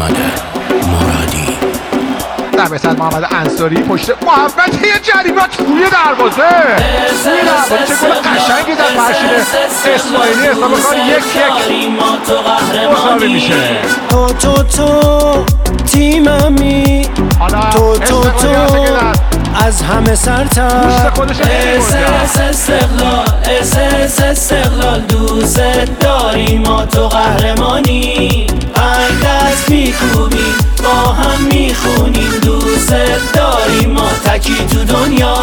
محمد مرادی. در محمد انصاری پشت محمد یه جریمه توی دروازه چه گل قشنگی در فرشید اسماعیلی. حساب کار 1-1 مساوی میشه. تو تیممی، تو از همه سرتر. استقلال دوست داری، ما تو قهرمانی. دست میکوبیم با هم میخونیم، دوست داری ما تکی تو دنیا.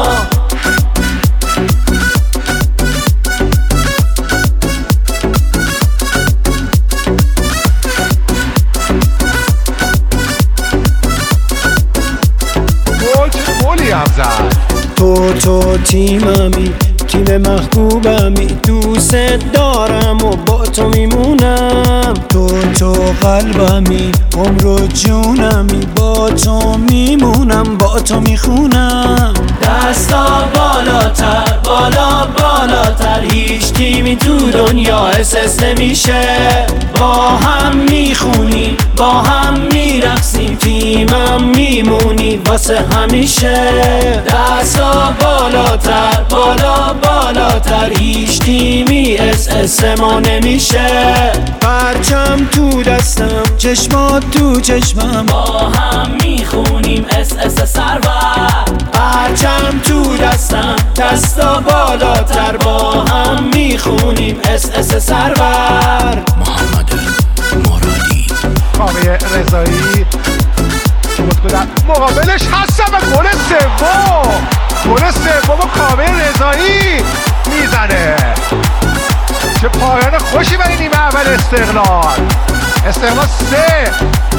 تو تیممی، تیم محبوبمی، دوست دارم و با تو میمونم. تو قلبمی، عمر و جونمی، با تو میمونم، با تو میخونم. دستا بالاتر، بالاتر، هیچ تیمی تو دنیا احساس نمیشه. با هم میخونیم، با هم میرقصیم، تیمم میمونی واسه همیشه. دستا بالاتر، بالاتر، هیچ تیمی احساس ما نمیشه. پرچم تو دستم، چشمات تو چشمم، با هم میخونیم اس سرور. پرچم تو دستم، دستا بالاتر، با هم میخونیم اس سرور. محمد مرادی. کاوه رضایی در مقابلش هستم و گل سوم کاوه رضایی میزنه. چه پایان خوشی برای نیمه اول استقلال 3